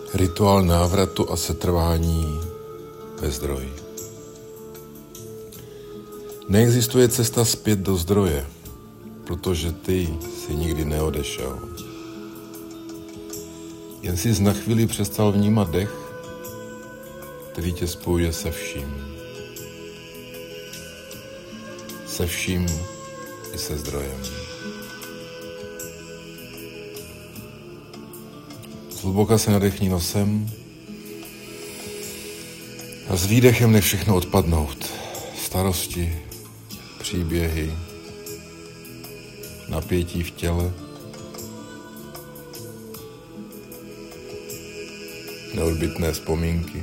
Rituál návratu a setrvání ve zdroji. Neexistuje cesta zpět do zdroje, protože ty jsi nikdy neodešel. Jen jsi na chvíli přestal vnímat dech, který tě spojuje se vším. Se vším i se zdrojem. Zhluboka se nadechni nosem a s výdechem nech všechno odpadnout. Starosti, příběhy, napětí v těle, neodbytné vzpomínky.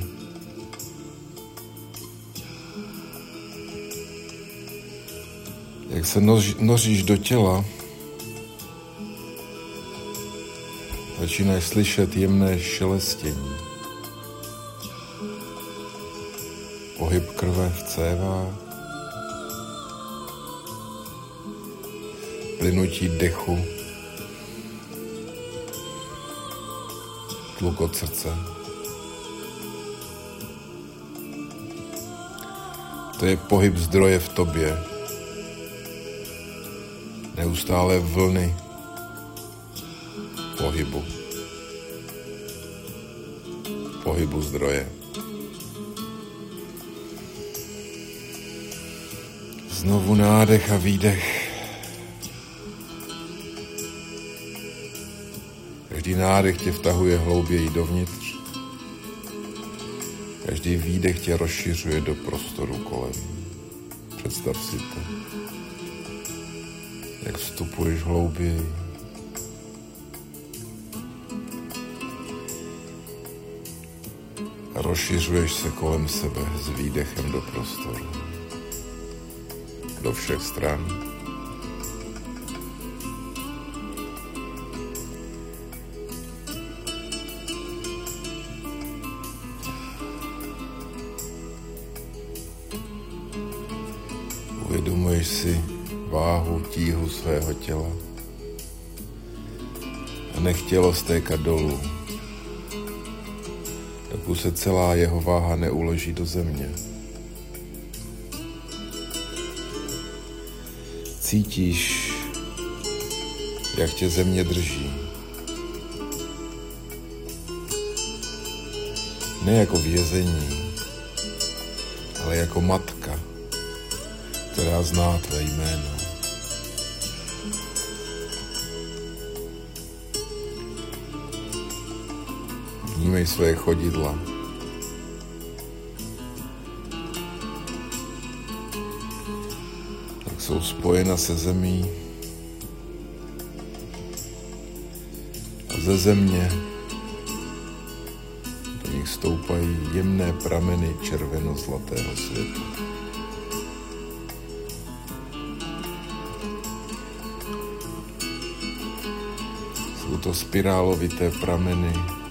Jak se noříš do těla, začínáš slyšet jemné šelestění. Pohyb krve v cévách, plynutí dechu, tlukot srdce. To je pohyb zdroje v tobě. Neustále vlny pohybu zdroje. Znovu nádech a výdech. Každý nádech tě vtahuje hlouběji dovnitř. Každý výdech tě rozšiřuje do prostoru kolem. Představ si to. Jak vstupuješ hlouběji. A rozšiřuješ se kolem sebe s výdechem do prostoru. Do všech stran. Uvědomuješ si váhu, tíhu svého těla a nech tělo stékat dolů, dokud se celá jeho váha neuloží do země. Cítíš, jak tě země drží. Ne jako vězení, ale jako matka, která zná tvé jméno. Vnímej své chodidla. Jak jsou spojena se zemí a ze země do nich stoupají jemné prameny červeno-zlatého světla. Jsou to spirálovité prameny,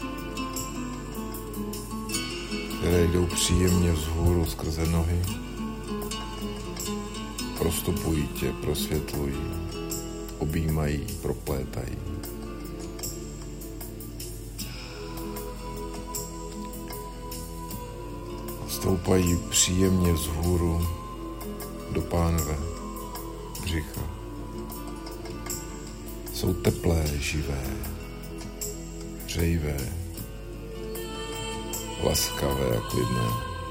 které jdou příjemně vzhůru skrze nohy, prostupují tě, prosvětlují, objímají, proplétají. Stoupají příjemně vzhůru do pánve, břicha. Jsou teplé, živé, hřejivé, laskavé a klidné.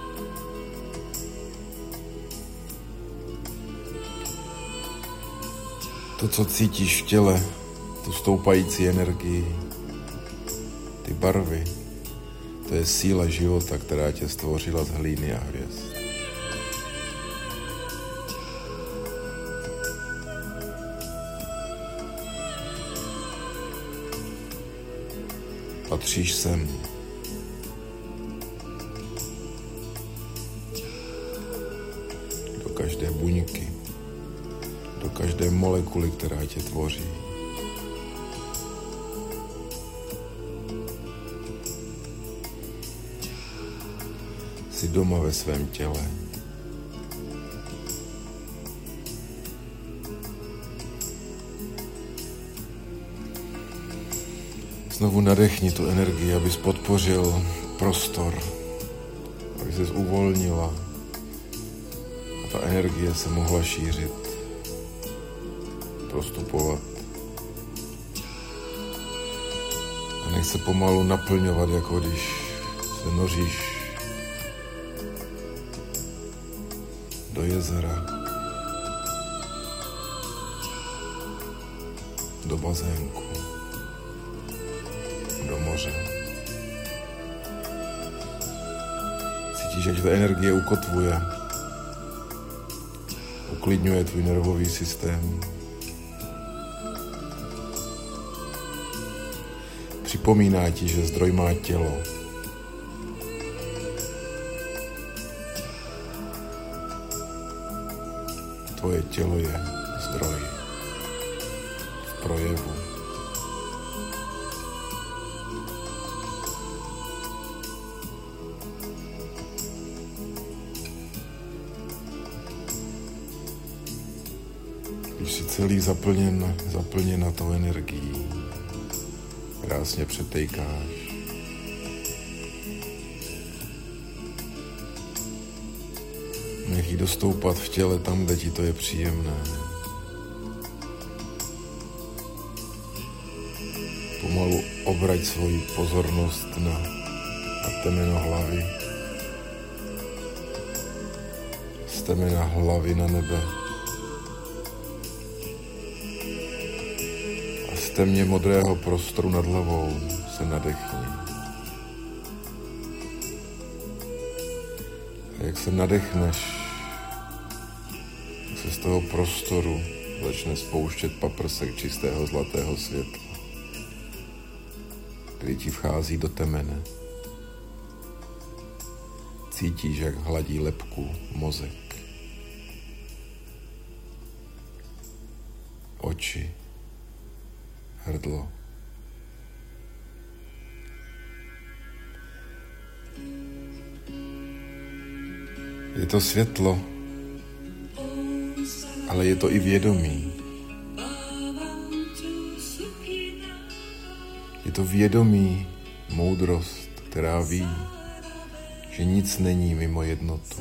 To, co cítíš v těle, tu stoupající energii, ty barvy, to je síla života, která tě stvořila z hlíny a hvězd. Patříš sem. Do každé buňky, do každé molekuly, která tě tvoří. Jsi doma ve svém těle. Znovu nadechni tu energii, abys podpořil prostor, aby ses uvolnila a ta energie se mohla šířit, prostupovat. A nech se pomalu naplňovat, jako když se noříš do jezera, do bazénku, do moře. Cítíš, jak ta energie ukotvuje, uklidňuje tvůj nervový systém. Připomíná ti, že zdroj má tělo. Tvoje tělo je zdroj v projevu. Když jsi celý zaplněna tou energií, krásně přetejkáš. Nech jí dostoupat v těle tam, kde ti to je příjemné. Pomalu obrať svoji pozornost na temeno hlavy. Z temena hlavy na nebe. A z temně modrého prostoru nad hlavou se nadechni. A jak se nadechneš, se z toho prostoru začne spouštět paprsek čistého zlatého světla, který ti vchází do temene. Cítíš, jak hladí lebku mozek, oči, hrdlo. Je to světlo, ale je to i vědomí. Je to vědomí, moudrost, která ví, že nic není mimo jednotu.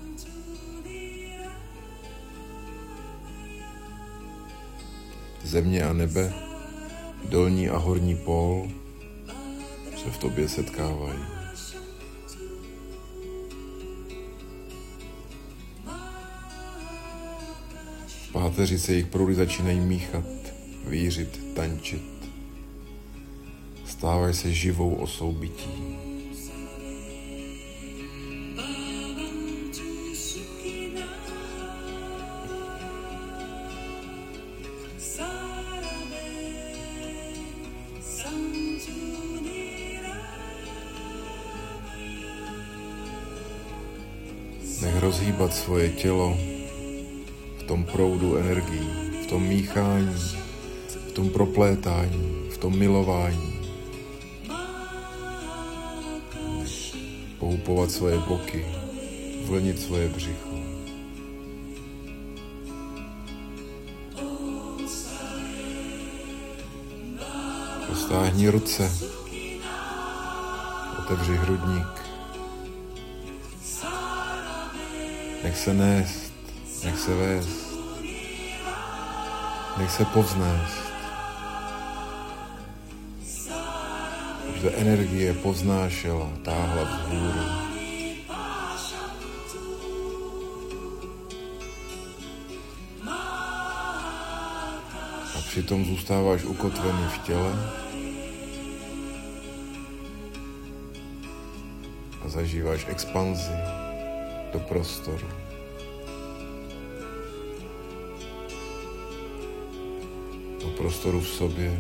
Země a nebe, dolní a horní pól se v tobě setkávají. V páteři se jejich proudy začínají míchat, vířit, tančit. Stávají se živou osou bytí. Nech rozhýbat svoje tělo v tom proudu energií, v tom míchání, v tom proplétání, v tom milování. Pohupovat svoje boky, vlnit svoje břicho. Roztáhni ruce, otevři hrudník. Nech se nést, nech se vést, nech se povznést. Že energie povznášela, táhla vzhůru. A přitom zůstáváš ukotvený v těle a zažíváš expanzi do prostoru. Do prostoru v sobě.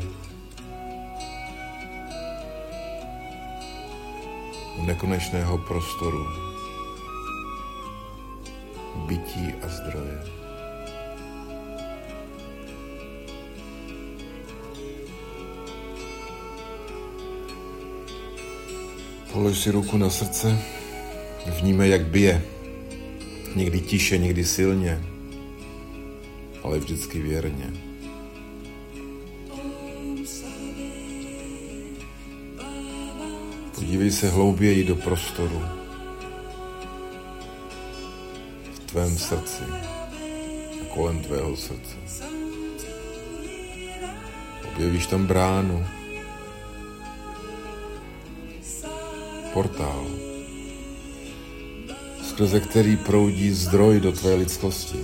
Do nekonečného prostoru bytí a zdroje. Polož si ruku na srdce, vnímej, jak bije. Někdy tiše, někdy silně, ale vždycky věrně. Podívej se hlouběji do prostoru v tvém srdci a kolem tvého srdce. Objevíš tam bránu, portál, skrze který proudí zdroj do tvé lidskosti.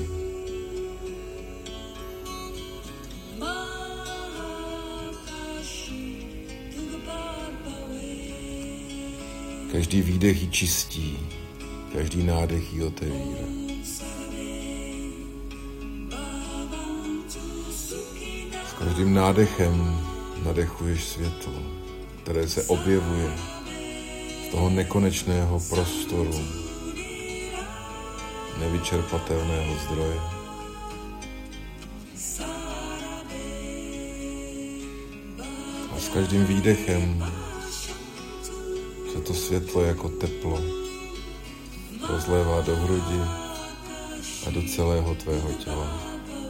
Každý výdech ji čistí, každý nádech ji otevírá. S každým nádechem nadechuješ světlo, které se objevuje z toho nekonečného prostoru, nevyčerpatelného zdroje. A s každým výdechem se to světlo jako teplo rozlévá do hrudi a do celého tvého těla.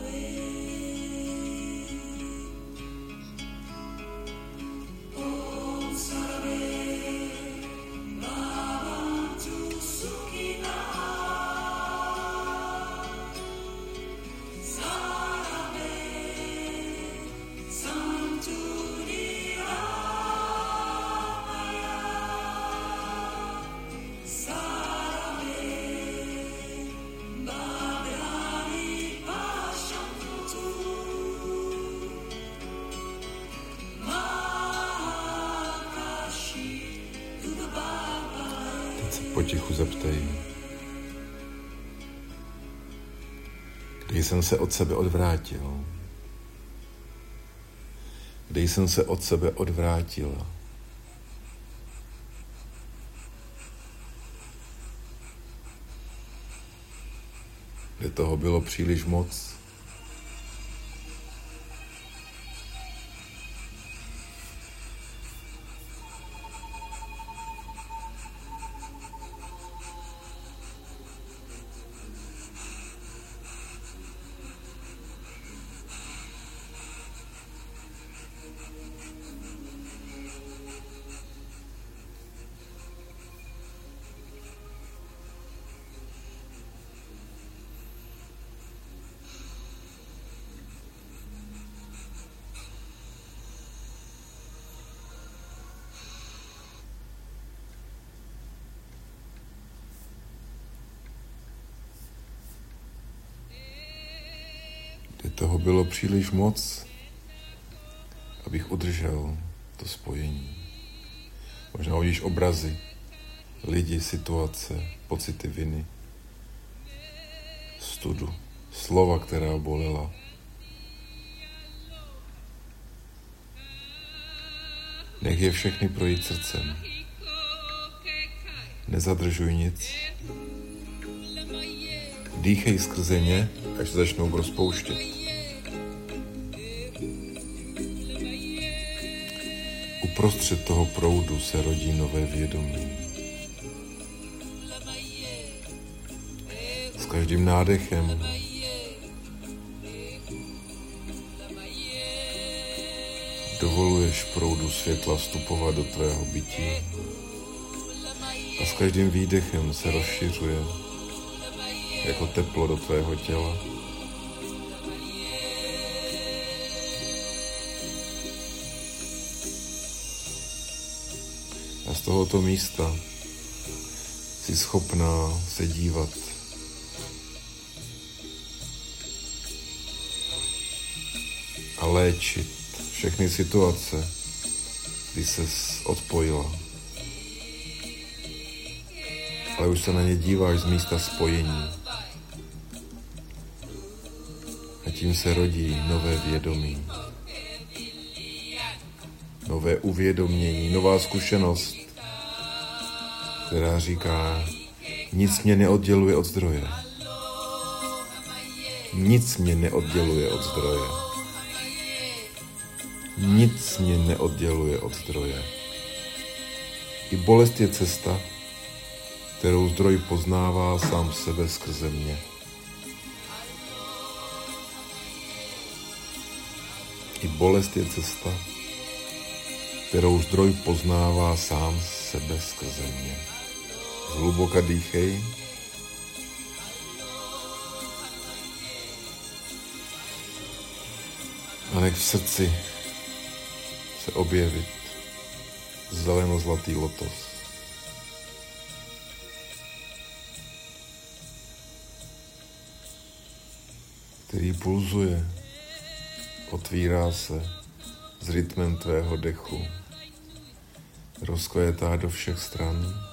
Potichu zeptej, kdy jsem se od sebe odvrátil, kdy jsem se od sebe odvrátila. Kdy toho bylo příliš moc. Toho bylo příliš moc, abych udržel to spojení. Možná uvidíš obrazy, lidi, situace, pocity viny, studu, slova, která bolela. Nech je všechny projít srdcem. Nezadržuj nic. Dýchej skrze ně, až se začnou rozpouštět. Uprostřed toho proudu se rodí nové vědomí. S každým nádechem dovoluješ proudu světla vstupovat do tvého bytí a s každým výdechem se rozšiřuje jako teplo do tvého těla. A z tohoto místa jsi schopná se dívat a léčit všechny situace, kdy ses odpojila. Ale už se na ně díváš z místa spojení. A tím se rodí nové vědomí. Nové uvědomění, nová zkušenost, která říká, nic mě neodděluje od zdroje. Nic mě neodděluje od zdroje. Nic mě neodděluje od zdroje. I bolest je cesta, kterou zdroj poznává sám sebe skrze mě. I bolest je cesta, kterou zdroj poznává sám sebe skrze mě. Zhluboka dýchej. A nech v srdci se objevit zeleno-zlatý lotos. Který pulzuje, otvírá se s rytmem tvého dechu, rozkvétá do všech stran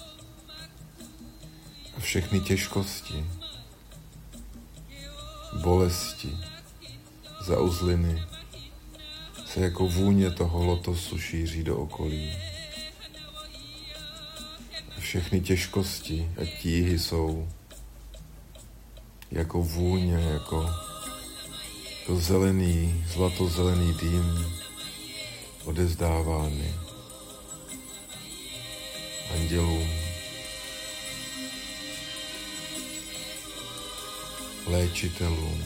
a všechny těžkosti, bolesti, zauzliny se jako vůně toho lotosu šíří do okolí. A všechny těžkosti a tíhy jsou jako vůně, jako to zelený, zlatozelený dým odevzdávány andělům, léčitelům,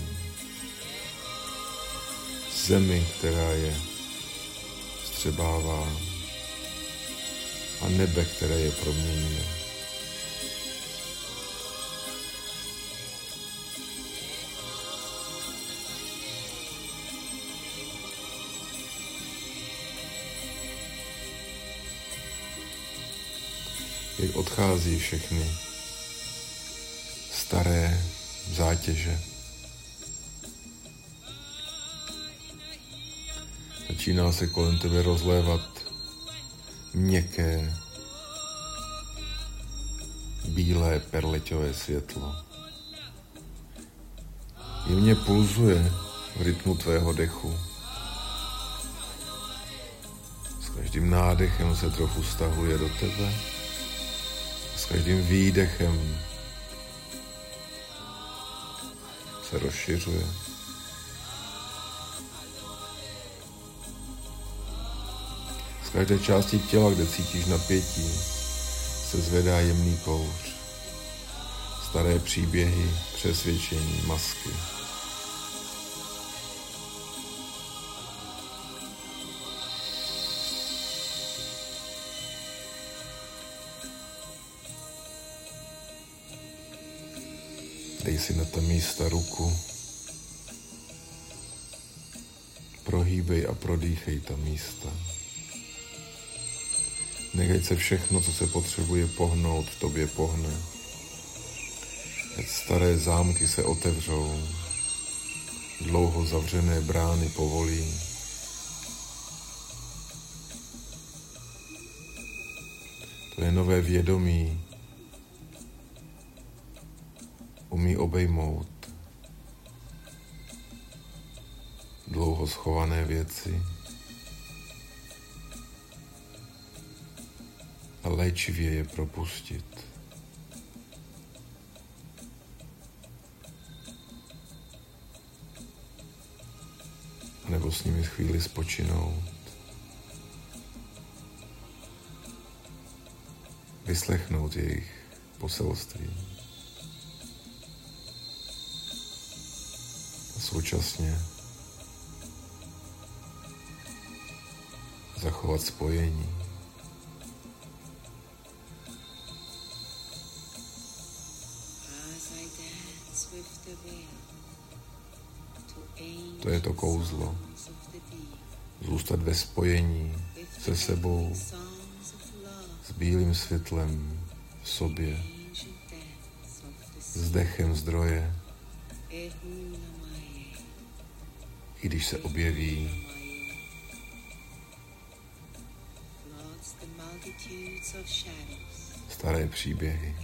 zemi, která je střebává a nebe, které je proměňuje. Jak odchází všechny staré zátěže. Začíná se kolem tebe rozlévat měkké, bílé perleťové světlo. Jemně pulzuje v rytmu tvého dechu. S každým nádechem se trochu stahuje do tebe. S každým výdechem se rozšiřuje. Z každé části těla, kde cítíš napětí, se zvedá jemný kouř. Staré příběhy, přesvědčení, masky. Dej si na ta místa ruku. Prohýbej a prodýchej ta místa. Nechaj se všechno, co se potřebuje pohnout, v tobě pohne. Ať staré zámky se otevřou, dlouho zavřené brány povolí. To je nové vědomí, umí obejmout dlouho schované věci a léčivě je propustit. Nebo s nimi chvíli spočinout. Vyslechnout jejich poselství. A současně zachovat spojení. To je to kouzlo. Zůstat ve spojení se sebou, s bílým světlem v sobě, s dechem zdroje, i když se objeví staré příběhy.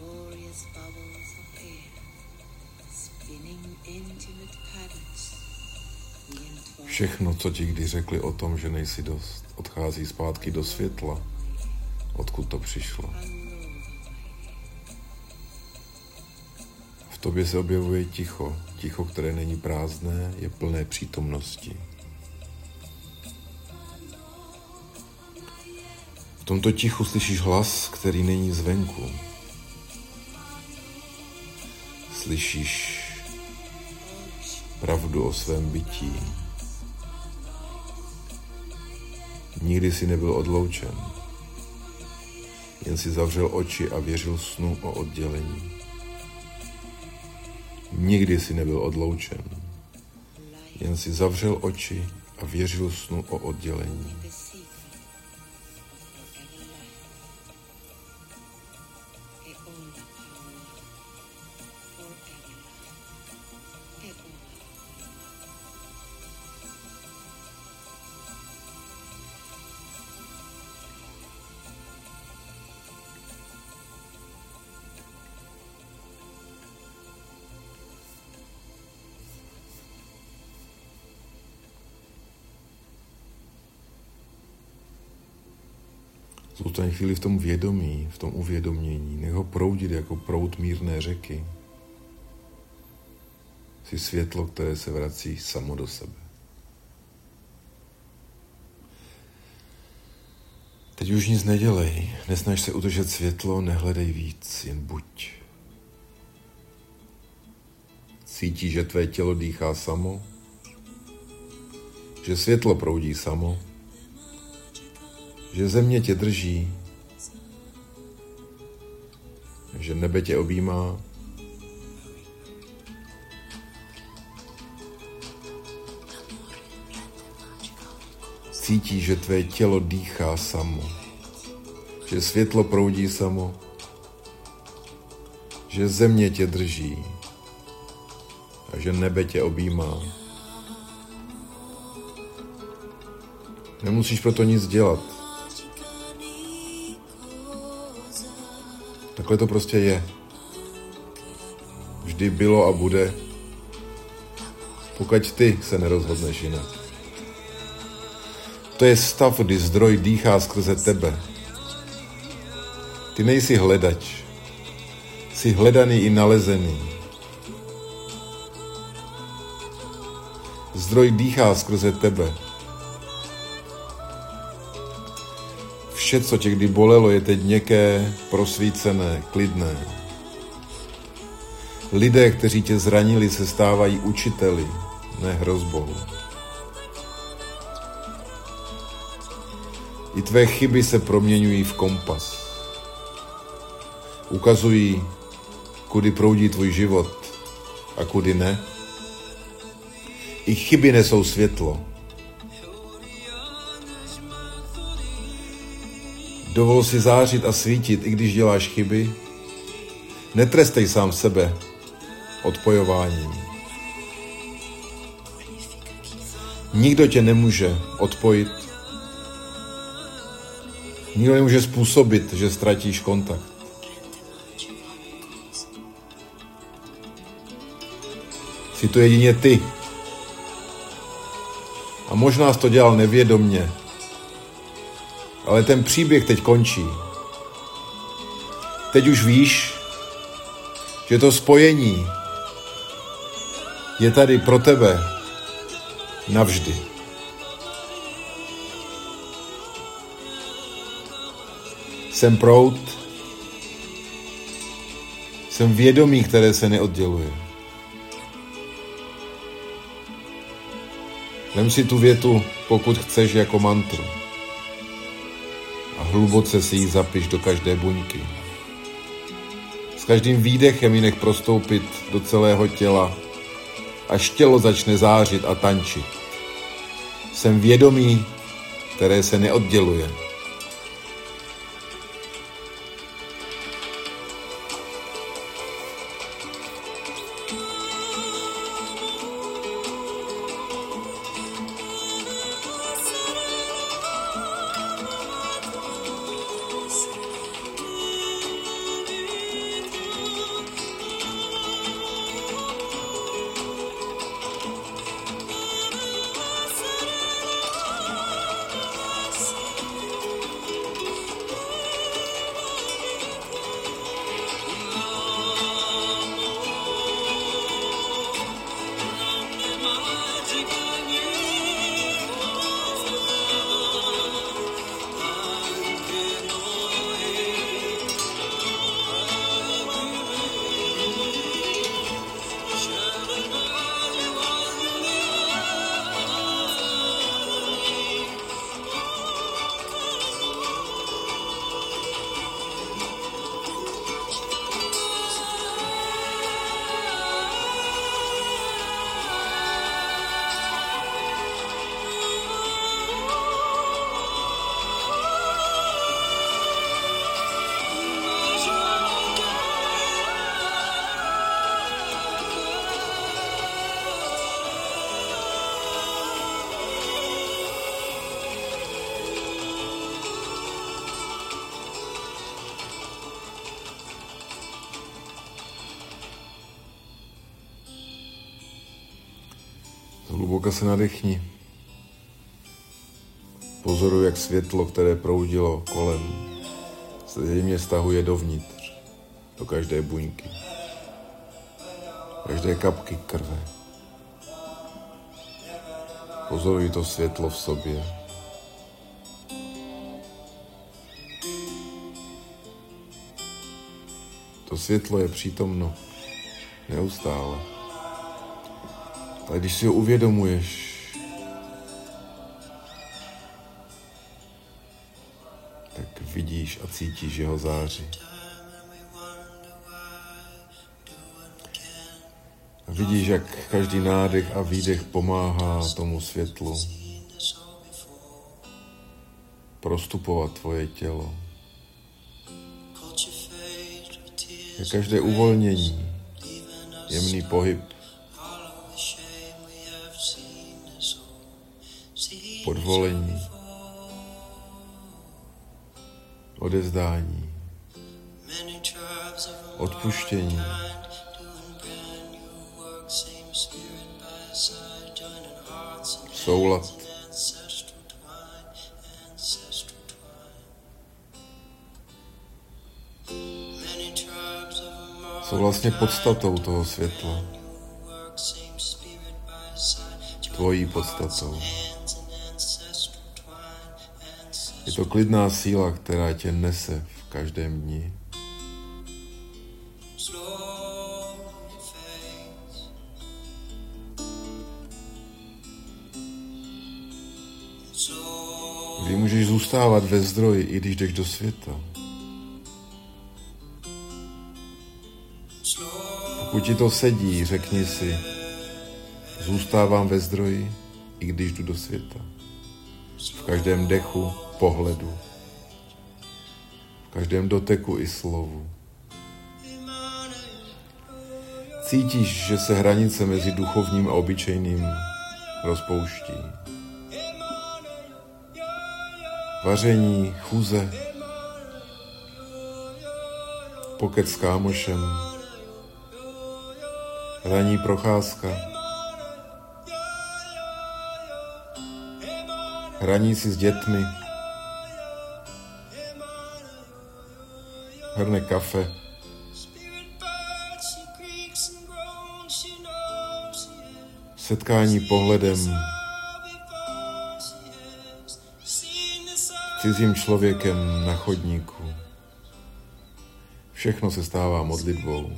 Všechno, co ti kdy řekli o tom, že nejsi dost, odchází zpátky do světla, odkud to přišlo. V tobě se objevuje ticho. Ticho, které není prázdné, je plné přítomnosti. V tomto tichu slyšíš hlas, který není zvenku. Slyšíš pravdu o svém bytí. Nikdy si nebyl odloučen. Jen si zavřel oči a věřil snu o oddělení. Nikdy si nebyl odloučen. Jen si zavřel oči a věřil snu o oddělení. Zůstaň chvíli v tom vědomí, v tom uvědomění. Nech ho proudit jako proud mírné řeky. Jsi světlo, které se vrací samo do sebe. Teď už nic nedělej. Nesnaž se udržet světlo, nehledej víc, jen buď. Cítí, že tvé tělo dýchá samo, že světlo proudí samo, že země tě drží, že nebe tě objímá, cítí, že tvé tělo dýchá samo, že světlo proudí samo, že země tě drží a že nebe tě objímá. Nemusíš proto nic dělat. Takhle to prostě je. Vždy bylo a bude, pokud ty se nerozhodneš jinak. To je stav, kdy zdroj dýchá skrze tebe. Ty nejsi hledač. Jsi hledaný i nalezený. Zdroj dýchá skrze tebe. Vše, co tě kdy bolelo, je teď měkké, prosvícené, klidné. Lidé, kteří tě zranili, se stávají učiteli, ne hrozbou. I tvé chyby se proměňují v kompas. Ukazují, kudy proudí tvůj život a kudy ne. I chyby nesou světlo. Dovol si zářit a svítit, i když děláš chyby. Netrestej sám sebe odpojováním. Nikdo tě nemůže odpojit. Nikdo nemůže způsobit, že ztratíš kontakt. Jsi to jedině ty. A možná jsi to dělal nevědomně. Ale ten příběh teď končí. Teď už víš, že to spojení je tady pro tebe navždy. Jsem proud, jsem vědomí, které se neodděluje. Vem si tu větu, pokud chceš, jako mantru. A hluboce si ji zapiš do každé buňky. S každým výdechem ji nech prostoupit do celého těla, až tělo začne zářit a tančit. Jsem vědomí, které se neodděluje. Hluboka se nadechni. Pozoruj, jak světlo, které proudilo kolem, se zřejmě stahuje dovnitř, do každé buňky, každé kapky krve. Pozoruj to světlo v sobě. To světlo je přítomno neustále. Ale když si ho uvědomuješ, tak vidíš a cítíš jeho záři. A vidíš, jak každý nádech a výdech pomáhá tomu světlu prostupovat tvoje tělo. Jak každé uvolnění, jemný pohyb, podvolení, odevzdání, odpuštění, soulad. Jsou vlastně podstatou toho světla. Tvojí podstatou. Je to klidná síla, která tě nese v každém dni. Kdy můžeš zůstávat ve zdroji, i když jdeš do světa. Pokud ti to sedí, řekni si, zůstávám ve zdroji, i když jdu do světa. V každém dechu, pohledu, v každém doteku i slovu. Cítíš, že se hranice mezi duchovním a obyčejným rozpouští. Vaření, chůze, pokec s kámošem, ranní procházka, hraní si s dětmi, hrnek kafe, setkání pohledem s cizím člověkem na chodníku. Všechno se stává modlitbou.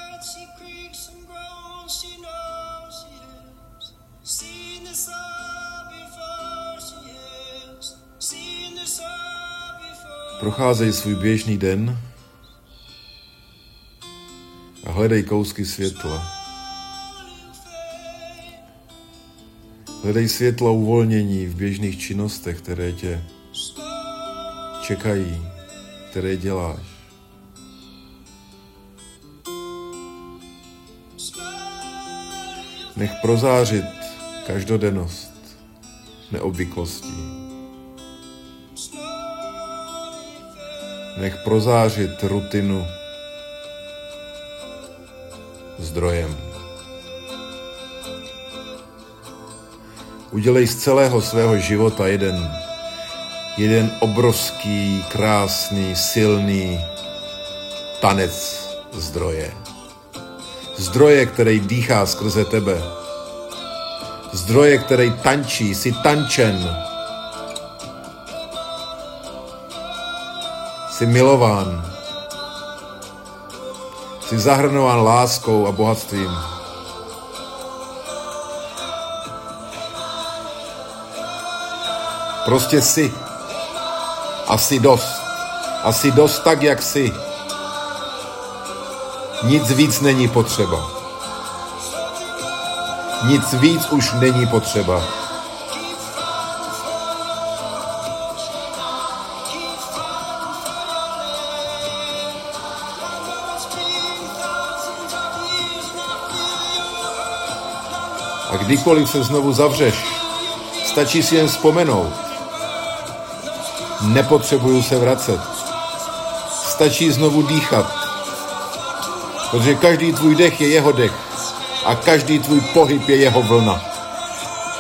Procházej svůj běžný den a hledej kousky světla. Hledej světlo uvolnění v běžných činnostech, které tě čekají, které děláš. Nech prozářit každodennost neobvyklostí. Nech prozářit rutinu zdrojem. Udělej z celého svého života jeden obrovský, krásný, silný tanec zdroje. Zdroje, který dýchá skrze tebe. Zdroje, který tančí, jsi tančen. Jsi milován. Jsi zahrnován láskou a bohatstvím. Prostě jsi. A jsi dost. A jsi dost tak, jak jsi. Nic víc není potřeba. Nic víc už není potřeba. A kdykoliv se znovu zavřeš, stačí si jen vzpomenout. Nepotřebuju se vracet. Stačí znovu dýchat. Protože každý tvůj dech je jeho dech. A každý tvůj pohyb je jeho vlna.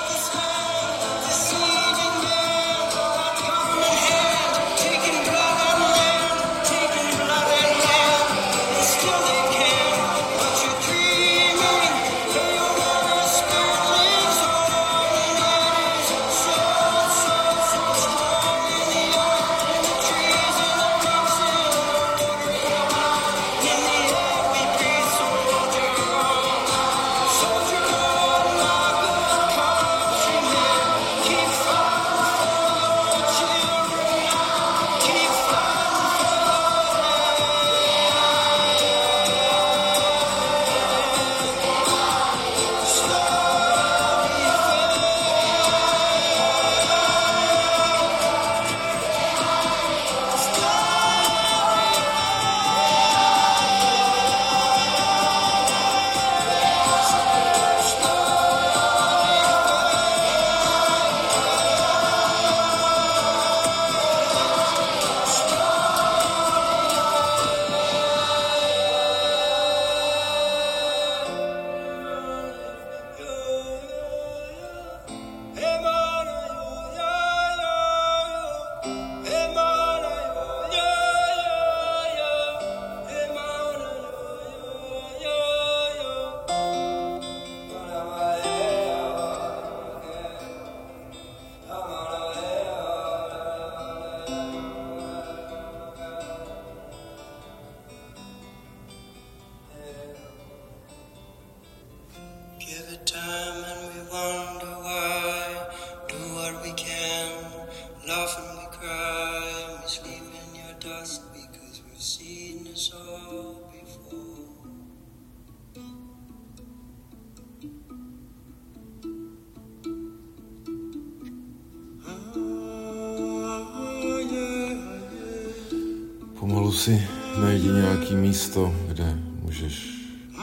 Pomalu si najdi nějaký místo, kde můžeš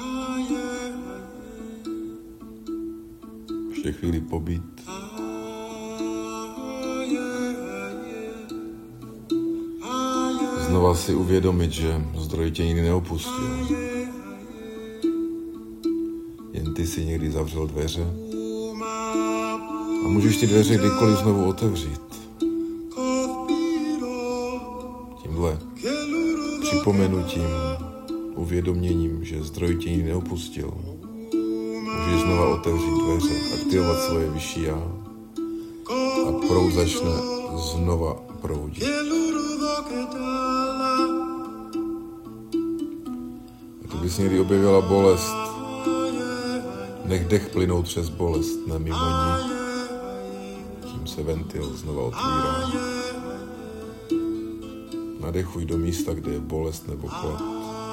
ještě chvíli pobít. Znova si uvědomit, že zdroj tě nikdy neopustil. Jen ty si někdy zavřel dveře a můžeš ty dveře kdykoliv znovu otevřít. Tímhle připomenutím, uvědoměním, že zdroj tě nikdy neopustil. Můžeš znova otevřít dveře, aktivovat svoje vyšší já a proud začne znova proudit. Kdyby jsi někdy objevila bolest, nech dech plynout přes bolest, ne mimo ní. Tím se ventil znova otvírá. Nadechuj do místa, kde je bolest nebo chlad.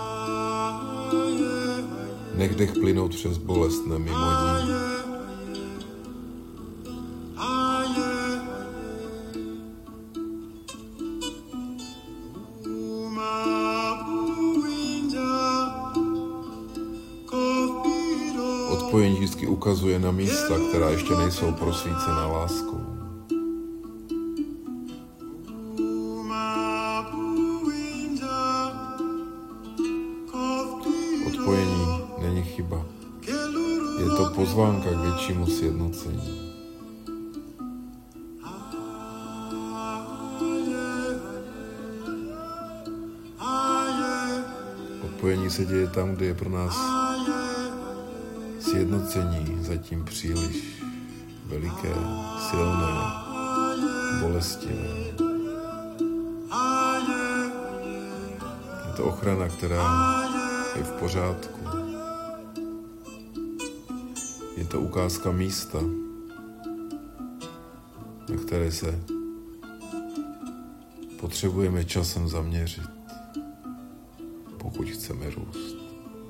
Nech dech plynout přes bolest, ne mimo ní. Odpojení vždycky ukazuje na místa, která ještě nejsou prosvícená láskou. Odpojení není chyba. Je to pozvánka k většímu sjednocení. Odpojení se děje tam, kde je pro nás sjednocení zatím příliš veliké, silné, bolestivé. Je to ochrana, která je v pořádku. Je to ukázka místa, na které se potřebujeme časem zaměřit, pokud chceme růst.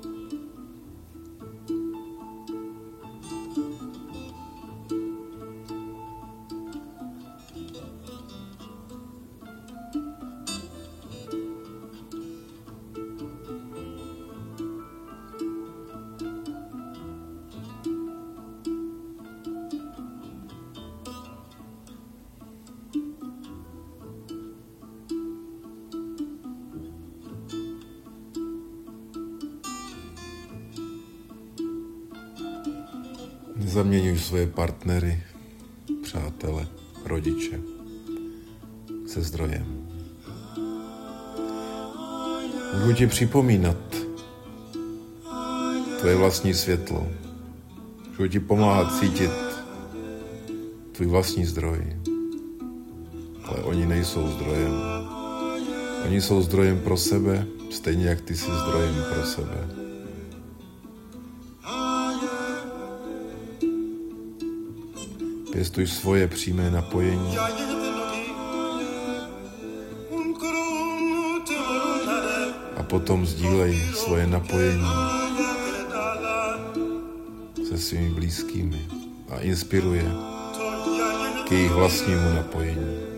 Nezaměňuj svoje partnery, přátele, rodiče se zdrojem. Můžu ti připomínat tvoje vlastní světlo. Můžu ti pomáhat cítit tvůj vlastní zdroj. Ale oni nejsou zdrojem. Oni jsou zdrojem pro sebe, stejně jak ty jsi zdrojem pro sebe. Pěstuj svoje přímé napojení. A potom sdílej svoje napojení se svými blízkými a inspiruje k jejich vlastnímu napojení.